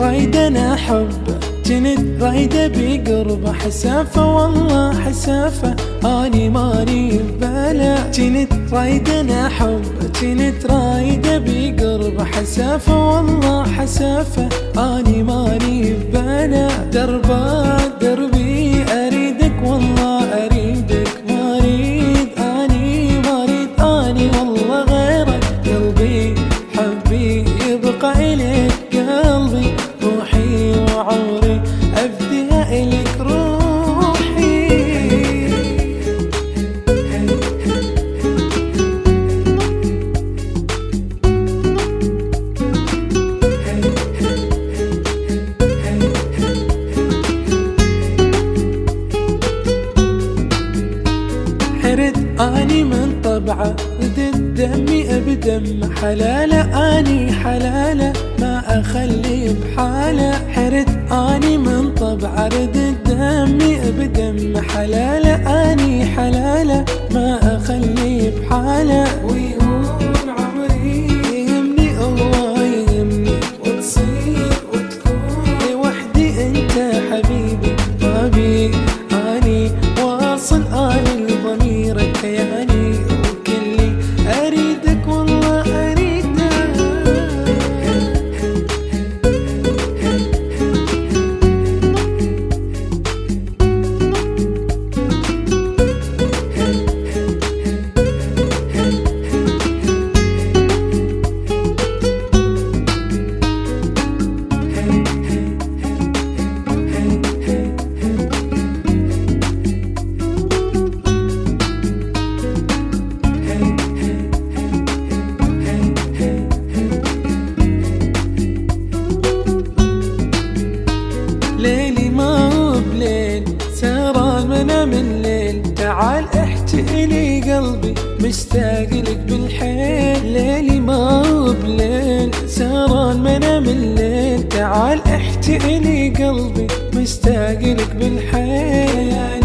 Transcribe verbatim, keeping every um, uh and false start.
رايدة انا احبه، كنت رايدة بقربه حسافة والله حسافة، اني ماني بباله. كنت رايدة انا احبه، كنت رايدة بقربه حسافة والله حسافة، اني ماني بباله. دربه دربي اريدك والله اريدك، ما اريد اني ما اريد اني والله غيرك. قلبي حبي يبقى اليك، قلبي روحي وعمري افديها الك روحي. حرد اني من طبعه، ردت دمي بدم حلاله، اني حلاله ما اخلي بحاله. حرد اني من طبعه، ردت دمي بدم حلاله، اني حلاله ما اخلي بحاله. ويهون عمري يهمني الله يهمني، وتصير وتكون وحدي انت حبيبي طبيب. اني واصل اني لضميرك كياني، وكلي اريدك والله اريدك. ليلي ما هو بليل، سهران منام من ليل، تعال احكي لي قلبي مشتاق لك بالحيل. ليلي ما هو بليل، سهران منام من ليل، تعال احكي لي قلبي مشتاق لك بالحيل.